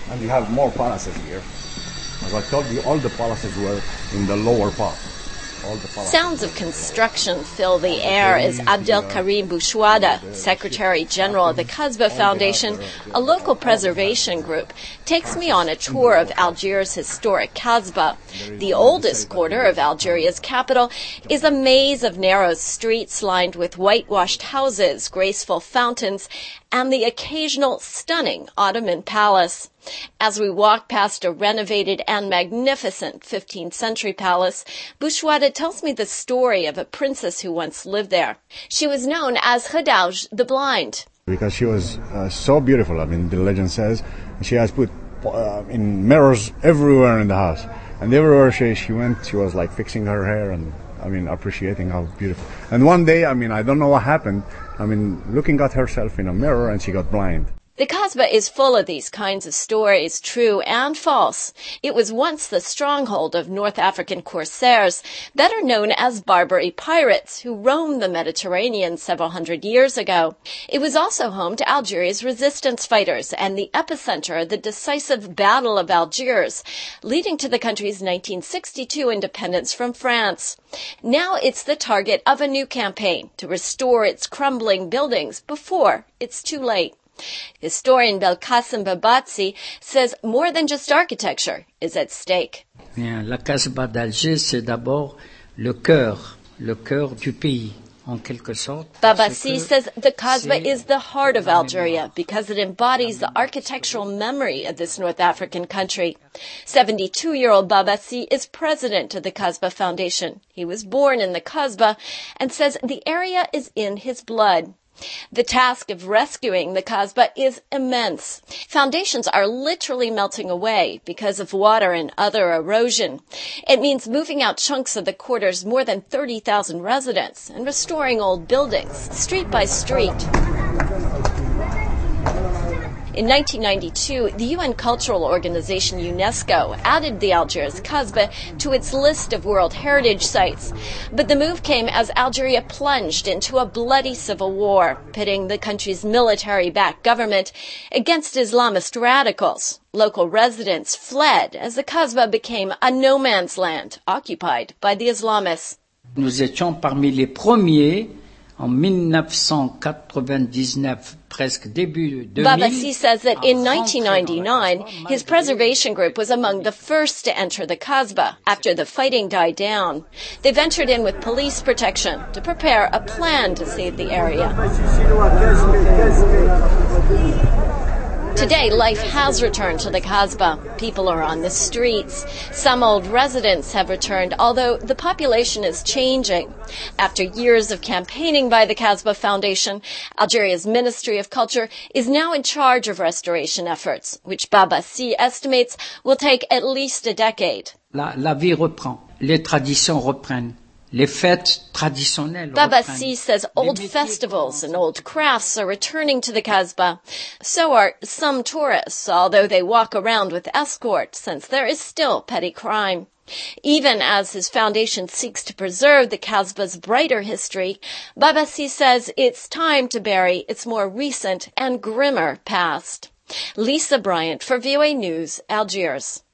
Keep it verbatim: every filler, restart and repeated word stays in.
And you have more palaces here. As I told you, all the palaces were in the lower part. Sounds of construction fill the air as Abdelkarim Bouchouada, Secretary General of the Kasbah Foundation, a local preservation group, takes me on a tour of Algiers' historic Kasbah. The oldest quarter of Algeria's capital is a maze of narrow streets lined with whitewashed houses, graceful fountains, and the occasional stunning Ottoman palace. As we walk past a renovated and magnificent fifteenth century palace, Bouchouada tells me the story of a princess who once lived there. She was known as Khadauj the Blind. Because she was uh, so beautiful, I mean, the legend says, she has put uh, in mirrors everywhere in the house. And everywhere she, she went, she was like fixing her hair and, I mean, appreciating how beautiful. And one day, I mean, I don't know what happened, I mean, looking at herself in a mirror and she got blind. The Kasbah is full of these kinds of stories, true and false. It was once the stronghold of North African corsairs, better known as Barbary pirates, who roamed the Mediterranean several hundred years ago. It was also home to Algeria's resistance fighters and the epicenter of the decisive Battle of Algiers, leading to the country's nineteen sixty-two independence from France. Now it's the target of a new campaign to restore its crumbling buildings before it's too late. Historian Belkacem Babatsi says more than just architecture is at stake. La Kasbah d'Alger, c'est d'abord le cœur, le cœur du pays, en quelque sorte. Babatsi says the Kasbah is the heart of Algeria because it embodies the architectural memory of this North African country. seventy-two-year-old Babatsi is president of the Kasbah Foundation. He was born in the Kasbah and says the area is in his blood. The task of rescuing the Kasbah is immense. Foundations are literally melting away because of water and other erosion. It means moving out chunks of the quarter's more than thirty thousand residents and restoring old buildings, street by street. In nineteen ninety-two, the U N cultural organization UNESCO added the Algiers Kasbah to its list of World Heritage Sites. But the move came as Algeria plunged into a bloody civil war, pitting the country's military-backed government against Islamist radicals. Local residents fled as the Kasbah became a no-man's land occupied by the Islamists. Nous étions parmi les premiers en mille neuf cent quatre-vingt-dix-neuf, presque début deux mille. Babatsi says that in nineteen ninety-nine, his preservation group was among the first to enter the Kasbah after the fighting died down. They ventured in with police protection to prepare a plan to save the area. Today, life has returned to the Kasbah. People are on the streets. Some old residents have returned, although the population is changing. After years of campaigning by the Kasbah Foundation, Algeria's Ministry of Culture is now in charge of restoration efforts, which Babatsi estimates will take at least a decade. La, la vie reprend. Les traditions reprennent. Les fêtes traditionnelles. Babatsi says old festivals and old crafts are returning to the Kasbah. So are some tourists, although they walk around with escort, since there is still petty crime. Even as his foundation seeks to preserve the Kasbah's brighter history, Babatsi says it's time to bury its more recent and grimmer past. Lisa Bryant for V O A News, Algiers.